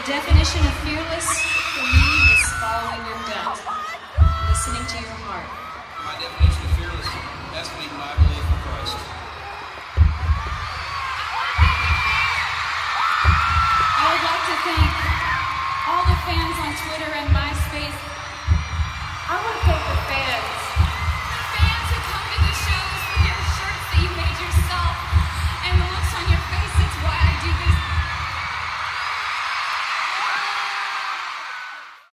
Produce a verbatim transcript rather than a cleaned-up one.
definition of fearless for me is following your gut, listening to your heart. My definition of fearless has to be my belief in Christ.